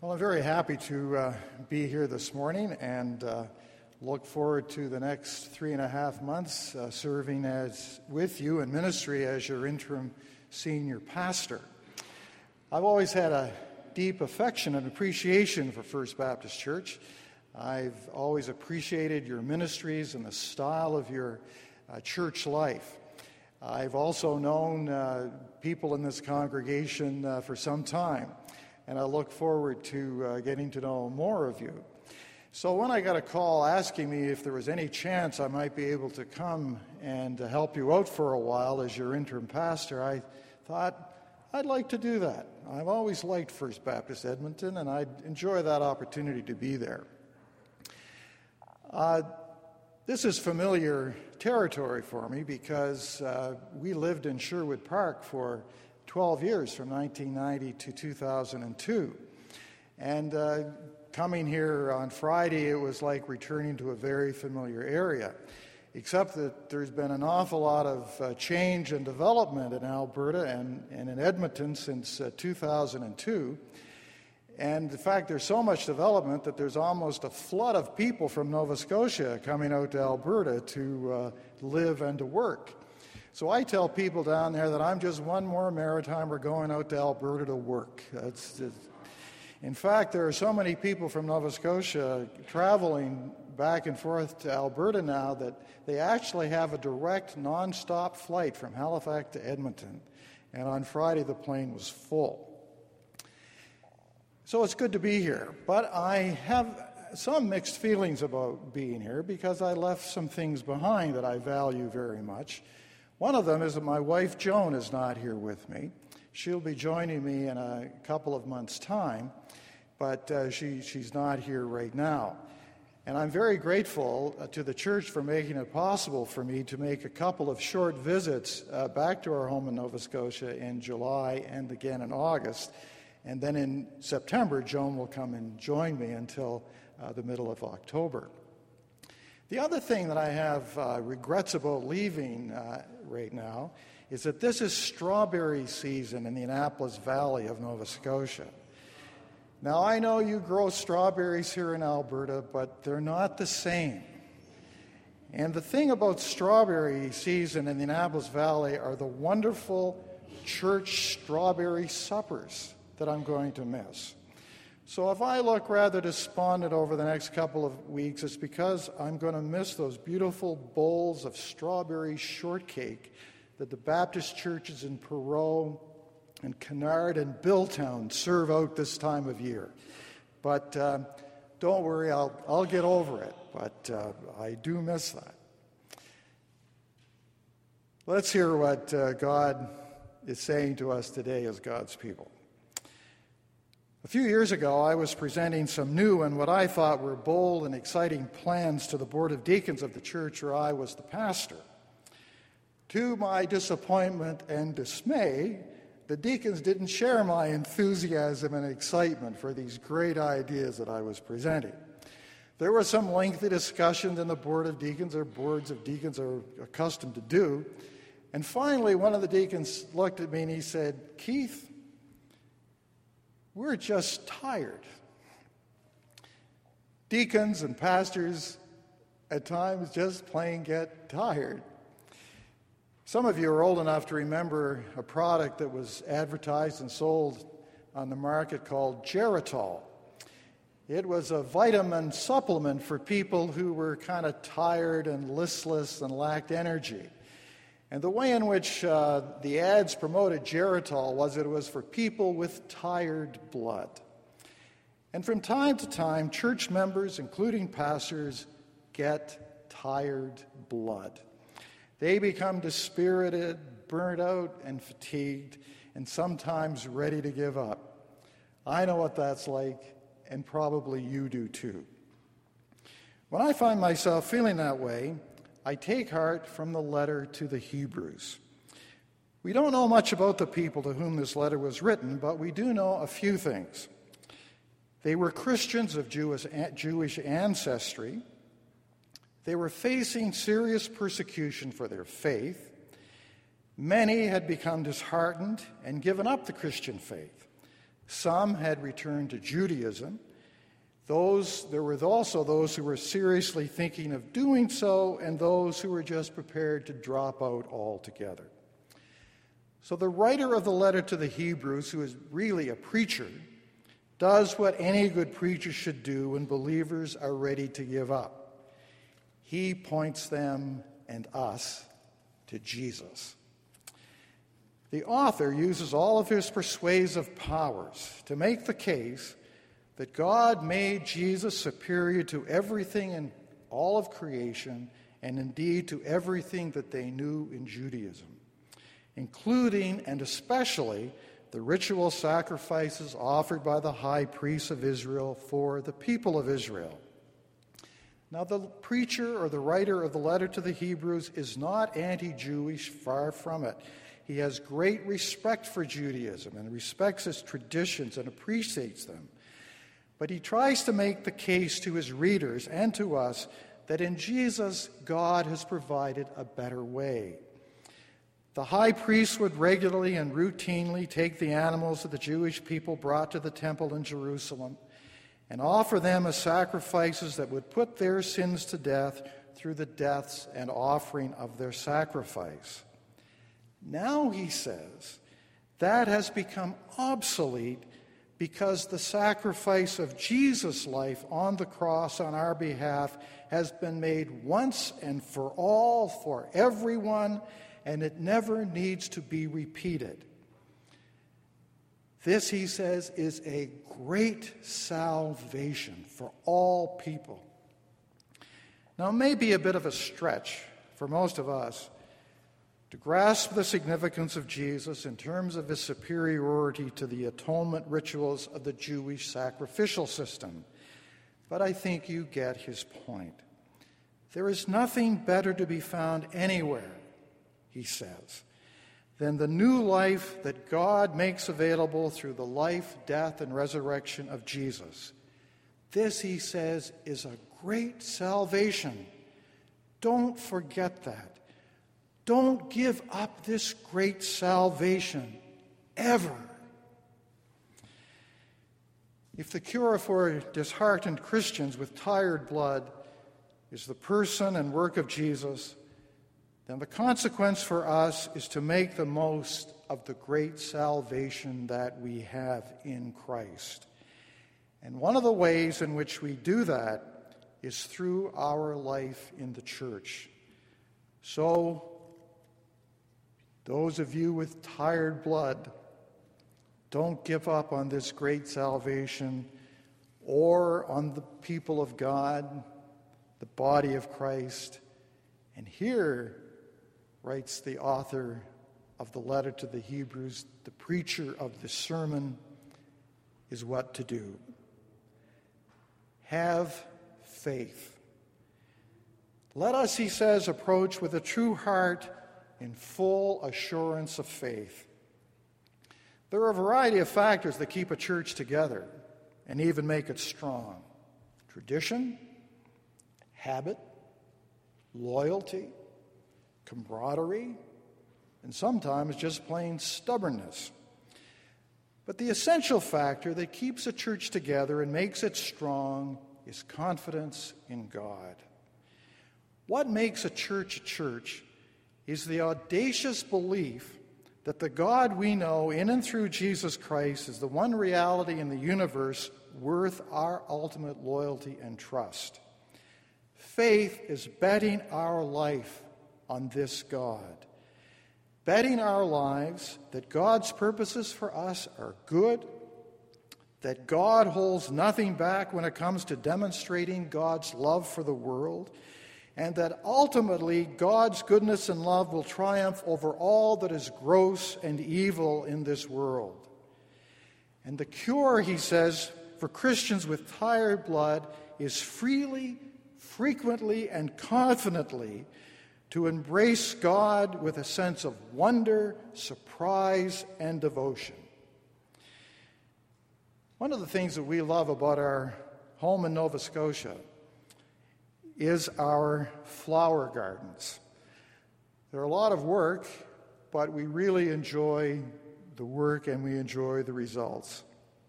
Well, I'm very happy to be here this morning and look forward to the next 3.5 months serving with you in ministry as your interim senior pastor. I've always had a deep affection and appreciation for First Baptist Church. I've always appreciated your ministries and the style of your church life. I've also known people in this congregation for some time, and I look forward to getting to know more of you. So when I got a call asking me if there was any chance I might be able to come and help you out for a while as your interim pastor, I thought I'd like to do that. I've always liked First Baptist Edmonton, and I'd enjoy that opportunity to be there. This is familiar territory for me because we lived in Sherwood Park for 12 years, from 1990 to 2002. And coming here on Friday, it was like returning to a very familiar area, except that there's been an awful lot of change and development in Alberta and in Edmonton since 2002. And in fact, there's so much development that there's almost a flood of people from Nova Scotia coming out to Alberta to live and to work. So I tell people down there that I'm just one more Maritimer going out to Alberta to work. In fact, there are so many people from Nova Scotia traveling back and forth to Alberta now that they actually have a direct, non-stop flight from Halifax to Edmonton. And on Friday, the plane was full. So it's good to be here. But I have some mixed feelings about being here because I left some things behind that I value very much. One of them is that my wife, Joan, is not here with me. She'll be joining me in a couple of months' time, but she's not here right now. And I'm very grateful to the church for making it possible for me to make a couple of short visits back to our home in Nova Scotia in July and again in August. And then in September, Joan will come and join me until the middle of October. The other thing that I have regrets about leaving right now is that this is strawberry season in the Annapolis Valley of Nova Scotia. Now, I know you grow strawberries here in Alberta, but they're not the same. And the thing about strawberry season in the Annapolis Valley are the wonderful church strawberry suppers that I'm going to miss. So if I look rather despondent over the next couple of weeks, it's because I'm going to miss those beautiful bowls of strawberry shortcake that the Baptist churches in Perot and Kennard and Billtown serve out this time of year. But don't worry, I'll get over it, but I do miss that. Let's hear what God is saying to us today as God's people. A few years ago, I was presenting some new and what I thought were bold and exciting plans to the Board of Deacons of the church where I was the pastor. To my disappointment and dismay, the deacons didn't share my enthusiasm and excitement for these great ideas that I was presenting. There was some lengthy discussions in the Board of Deacons, or boards of deacons are accustomed to do. And finally, one of the deacons looked at me and he said, "Keith, we're just tired." Deacons and pastors at times just plain get tired. Some of you are old enough to remember a product that was advertised and sold on the market called Geritol. It was a vitamin supplement for people who were kind of tired and listless and lacked energy. And the way in which the ads promoted Geritol was it was for people with tired blood. And from time to time, church members, including pastors, get tired blood. They become dispirited, burnt out, and fatigued, and sometimes ready to give up. I know what that's like, and probably you do too. When I find myself feeling that way, I take heart from the letter to the Hebrews. We don't know much about the people to whom this letter was written, but we do know a few things. They were Christians of Jewish ancestry. They were facing serious persecution for their faith. Many had become disheartened and given up the Christian faith. Some had returned to Judaism. There were also those who were seriously thinking of doing so, and those who were just prepared to drop out altogether. So the writer of the letter to the Hebrews, who is really a preacher, does what any good preacher should do when believers are ready to give up. He points them and us to Jesus. The author uses all of his persuasive powers to make the case that God made Jesus superior to everything in all of creation, and indeed to everything that they knew in Judaism, including and especially the ritual sacrifices offered by the high priests of Israel for the people of Israel. Now, the preacher or the writer of the letter to the Hebrews is not anti-Jewish, far from it. He has great respect for Judaism and respects its traditions and appreciates them. But he tries to make the case to his readers and to us that in Jesus, God has provided a better way. The high priest would regularly and routinely take the animals that the Jewish people brought to the temple in Jerusalem and offer them as sacrifices that would put their sins to death through the deaths and offering of their sacrifice. Now, he says, that has become obsolete because the sacrifice of Jesus' life on the cross on our behalf has been made once and for all for everyone, and it never needs to be repeated. This, he says, is a great salvation for all people. Now, it may be a bit of a stretch for most of us to grasp the significance of Jesus in terms of his superiority to the atonement rituals of the Jewish sacrificial system. But I think you get his point. There is nothing better to be found anywhere, he says, than the new life that God makes available through the life, death, and resurrection of Jesus. This, he says, is a great salvation. Don't forget that. Don't give up this great salvation, ever. If the cure for disheartened Christians with tired blood is the person and work of Jesus, then the consequence for us is to make the most of the great salvation that we have in Christ. And one of the ways in which we do that is through our life in the church. So, those of you with tired blood, don't give up on this great salvation or on the people of God, the body of Christ. And here, writes the author of the letter to the Hebrews, the preacher of the sermon, is what to do. Have faith. Let us, he says, approach with a true heart in full assurance of faith. There are a variety of factors that keep a church together and even make it strong. Tradition, habit, loyalty, camaraderie, and sometimes just plain stubbornness. But the essential factor that keeps a church together and makes it strong is confidence in God. What makes a church is the audacious belief that the God we know in and through Jesus Christ is the one reality in the universe worth our ultimate loyalty and trust. Faith is betting our life on this God, betting our lives that God's purposes for us are good, that God holds nothing back when it comes to demonstrating God's love for the world, and that ultimately God's goodness and love will triumph over all that is gross and evil in this world. And the cure, he says, for Christians with tired blood is freely, frequently, and confidently to embrace God with a sense of wonder, surprise, and devotion. One of the things that we love about our home in Nova Scotia is our flower gardens. They're a lot of work, but we really enjoy the work and we enjoy the results.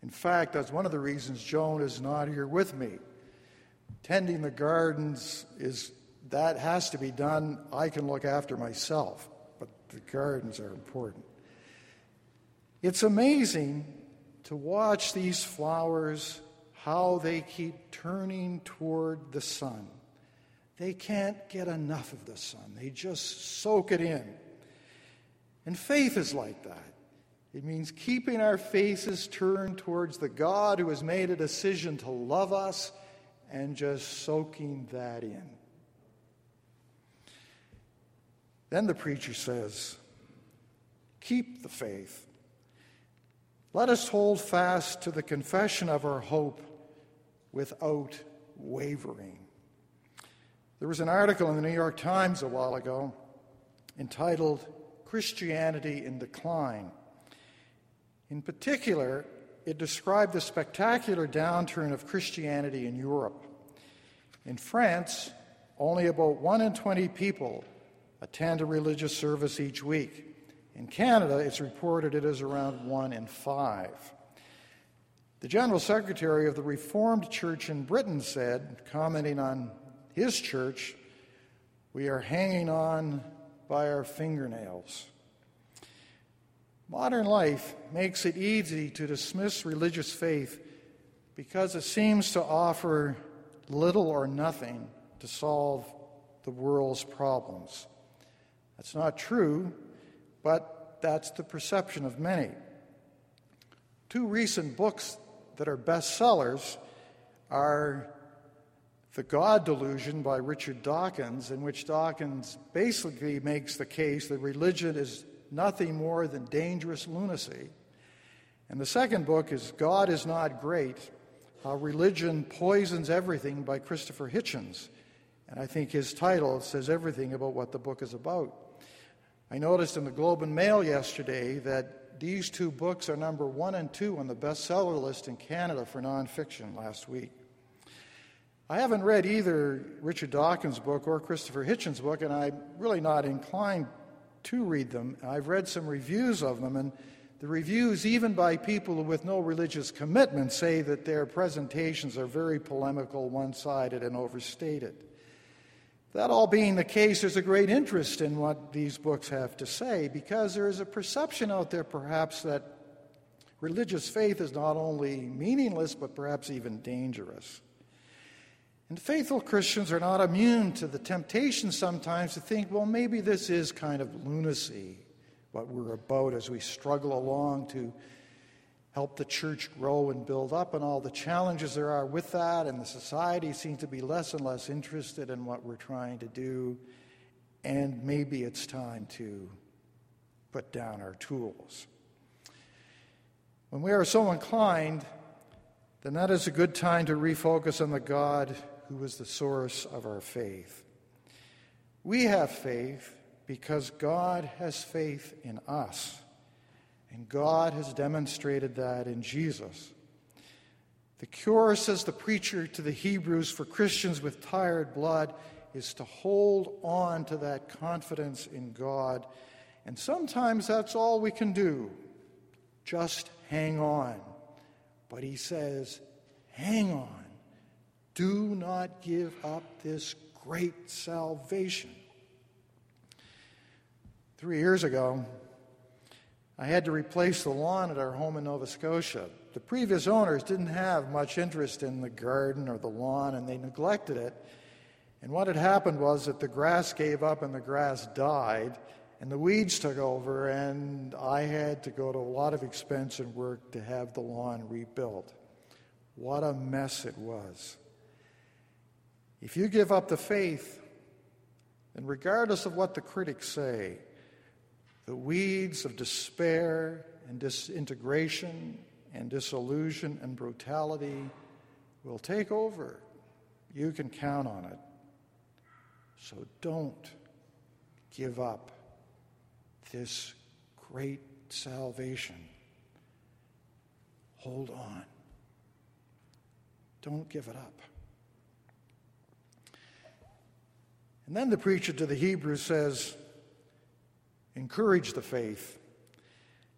In fact, that's one of the reasons Joan is not here with me. Tending the gardens that has to be done. I can look after myself, but the gardens are important. It's amazing to watch these flowers, how they keep turning toward the sun. They can't get enough of the sun. They just soak it in. And faith is like that. It means keeping our faces turned towards the God who has made a decision to love us and just soaking that in. Then the preacher says, keep the faith. Let us hold fast to the confession of our hope without wavering. There was an article in the New York Times a while ago entitled Christianity in Decline. In particular, it described the spectacular downturn of Christianity in Europe. In France, only about 1 in 20 people attend a religious service each week. In Canada, it's reported it is around 1 in 5. The General Secretary of the Reformed Church in Britain said, commenting on his church, "We are hanging on by our fingernails." Modern life makes it easy to dismiss religious faith because it seems to offer little or nothing to solve the world's problems. That's not true, but that's the perception of many. 2 recent books that are bestsellers are The God Delusion by Richard Dawkins, in which Dawkins basically makes the case that religion is nothing more than dangerous lunacy. And the second book is God is Not Great, How Religion Poisons Everything by Christopher Hitchens. And I think his title says everything about what the book is about. I noticed in the Globe and Mail yesterday that these 2 books are number 1 and 2 on the bestseller list in Canada for nonfiction last week. I haven't read either Richard Dawkins' book or Christopher Hitchens' book, and I'm really not inclined to read them. I've read some reviews of them, and the reviews, even by people with no religious commitment, say that their presentations are very polemical, one-sided, and overstated. That all being the case, there's a great interest in what these books have to say, because there is a perception out there, perhaps, that religious faith is not only meaningless, but perhaps even dangerous. And faithful Christians are not immune to the temptation sometimes to think, well, maybe this is kind of lunacy, what we're about as we struggle along to help the church grow and build up, and all the challenges there are with that, and the society seems to be less and less interested in what we're trying to do, and maybe it's time to put down our tools. When we are so inclined, then that is a good time to refocus on the God who is the source of our faith. We have faith because God has faith in us, and God has demonstrated that in Jesus. The cure, says the preacher to the Hebrews, for Christians with tired blood is to hold on to that confidence in God. And sometimes that's all we can do, just hang on. But he says, hang on. Do not give up this great salvation. 3 years ago, I had to replace the lawn at our home in Nova Scotia. The previous owners didn't have much interest in the garden or the lawn, and they neglected it. And what had happened was that the grass gave up and the grass died, and the weeds took over, and I had to go to a lot of expense and work to have the lawn rebuilt. What a mess it was. If you give up the faith, then regardless of what the critics say, the weeds of despair and disintegration and disillusion and brutality will take over. You can count on it. So don't give up this great salvation. Hold on. Don't give it up. And then the preacher to the Hebrews says, encourage the faith.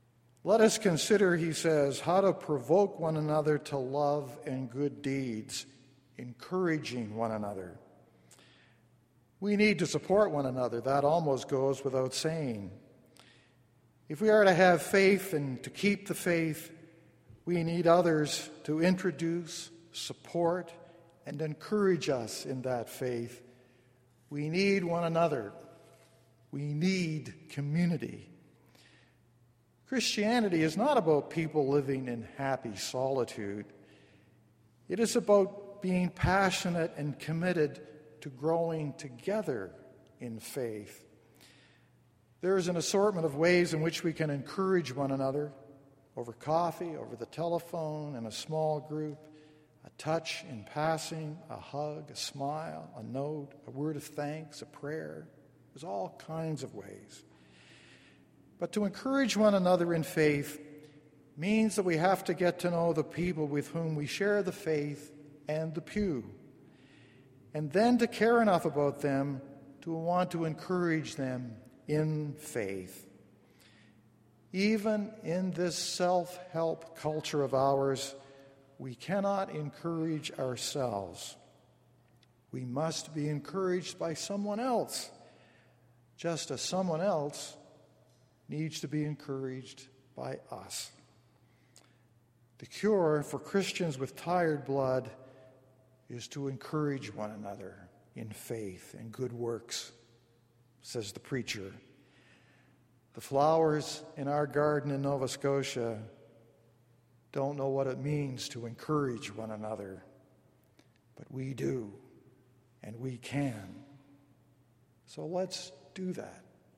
Let us consider, he says, how to provoke one another to love and good deeds, encouraging one another. We need to support one another. That almost goes without saying. If we are to have faith and to keep the faith, we need others to introduce, support, and encourage us in that faith. We need one another. We need community. Christianity is not about people living in happy solitude. It is about being passionate and committed to growing together in faith. There is an assortment of ways in which we can encourage one another over coffee, over the telephone, in a small group, a touch in passing, a hug, a smile, a note, a word of thanks, a prayer. There's all kinds of ways. But to encourage one another in faith means that we have to get to know the people with whom we share the faith and the pew, and then to care enough about them to want to encourage them in faith. Even in this self-help culture of ours, we cannot encourage ourselves. We must be encouraged by someone else, just as someone else needs to be encouraged by us. The cure for Christians with tired blood is to encourage one another in faith and good works, says the preacher. The flowers in our garden in Nova Scotia don't know what it means to encourage one another, but we do, and we can. So let's do that.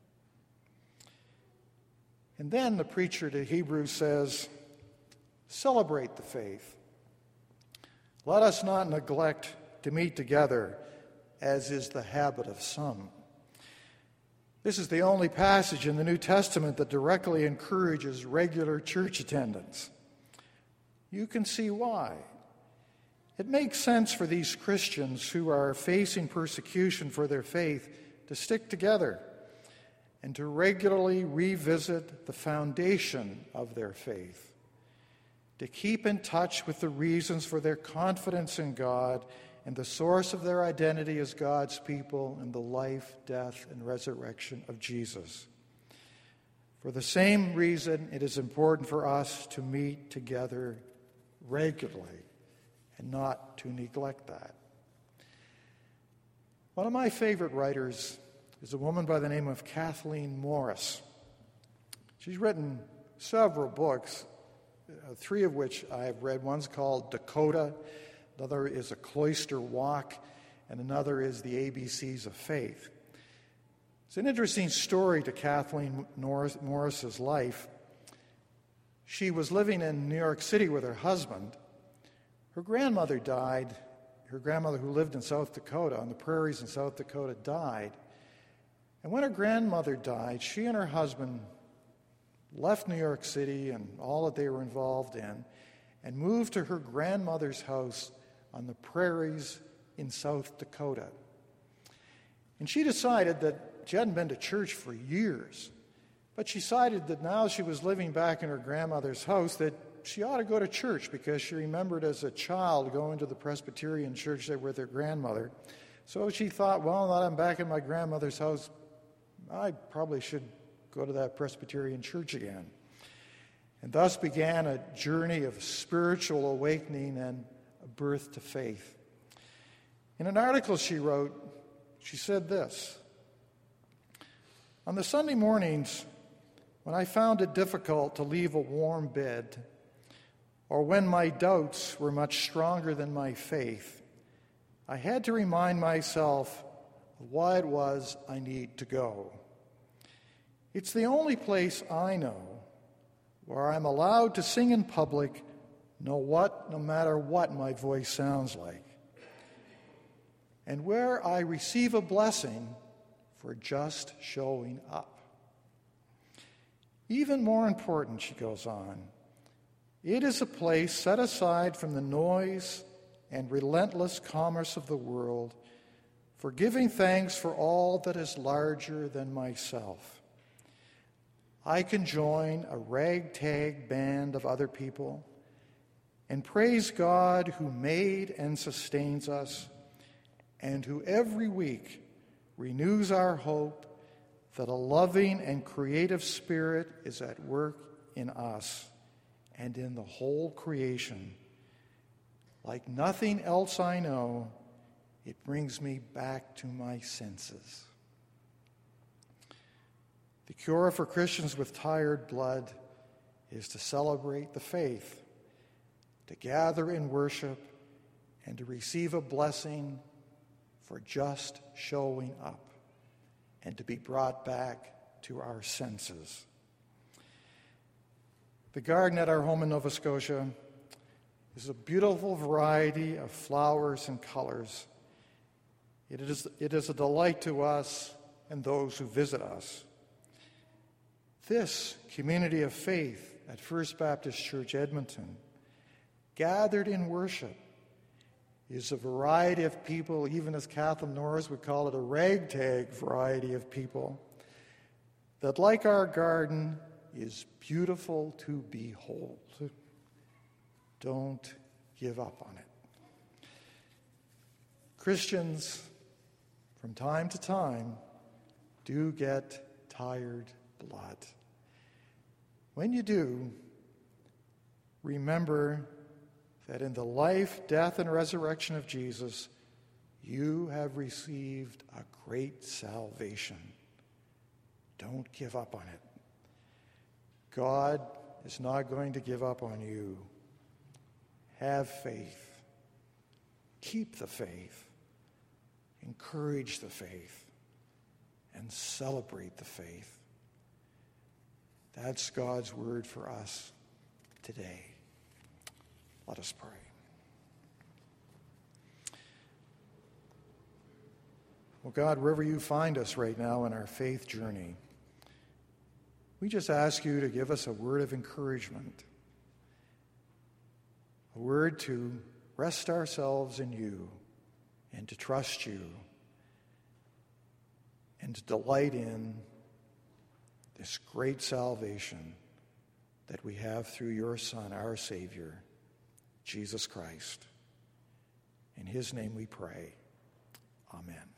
And then the preacher to Hebrews says, celebrate the faith. Let us not neglect to meet together, as is the habit of some. This is the only passage in the New Testament that directly encourages regular church attendance. You can see why. It makes sense for these Christians who are facing persecution for their faith to stick together and to regularly revisit the foundation of their faith, to keep in touch with the reasons for their confidence in God and the source of their identity as God's people in the life, death, and resurrection of Jesus. For the same reason, it is important for us to meet together regularly and not to neglect that. One of my favorite writers is a woman by the name of Kathleen Norris. She's written several books, three of which I have read. One's called Dakota, another is A Cloister Walk, and another is The ABCs of Faith. It's an interesting story to Kathleen Norris's life. She was living in New York City with her husband. Her grandmother died. Her grandmother, who lived in South Dakota, on the prairies in South Dakota, died. And when her grandmother died, she and her husband left New York City and all that they were involved in and moved to her grandmother's house on the prairies in South Dakota. And she decided that she hadn't been to church for years, but she decided that now she was living back in her grandmother's house that she ought to go to church because she remembered as a child going to the Presbyterian church there with her grandmother. So she thought, well, now that I'm back in my grandmother's house, I probably should go to that Presbyterian church again. And thus began a journey of spiritual awakening and a birth to faith. In an article she wrote, she said this: on the Sunday mornings when I found it difficult to leave a warm bed, or when my doubts were much stronger than my faith, I had to remind myself of why it was I need to go. It's the only place I know where I'm allowed to sing in public, no matter what my voice sounds like, and where I receive a blessing for just showing up. Even more important, she goes on, it is a place set aside from the noise and relentless commerce of the world for giving thanks for all that is larger than myself. I can join a ragtag band of other people and praise God who made and sustains us and who every week renews our hope that a loving and creative spirit is at work in us and in the whole creation. Like nothing else I know, it brings me back to my senses. The cure for Christians with tired blood is to celebrate the faith, to gather in worship, and to receive a blessing for just showing up, and to be brought back to our senses. The garden at our home in Nova Scotia is a beautiful variety of flowers and colors. It is a delight to us and those who visit us. This community of faith at First Baptist Church Edmonton, gathered in worship, is a variety of people, even as Kathleen Norris would call it, a ragtag variety of people, that, like our garden, is beautiful to behold. Don't give up on it. Christians, from time to time, do get tired blood. When you do, remember that in the life, death, and resurrection of Jesus, you have received a great salvation. Don't give up on it. God is not going to give up on you. Have faith. Keep the faith. Encourage the faith. And celebrate the faith. That's God's word for us today. Let us pray. Well, God, wherever you find us right now in our faith journey, we just ask you to give us a word of encouragement, a word to rest ourselves in you and to trust you and to delight in this great salvation that we have through your Son, our Savior, Jesus Christ. In his name we pray. Amen.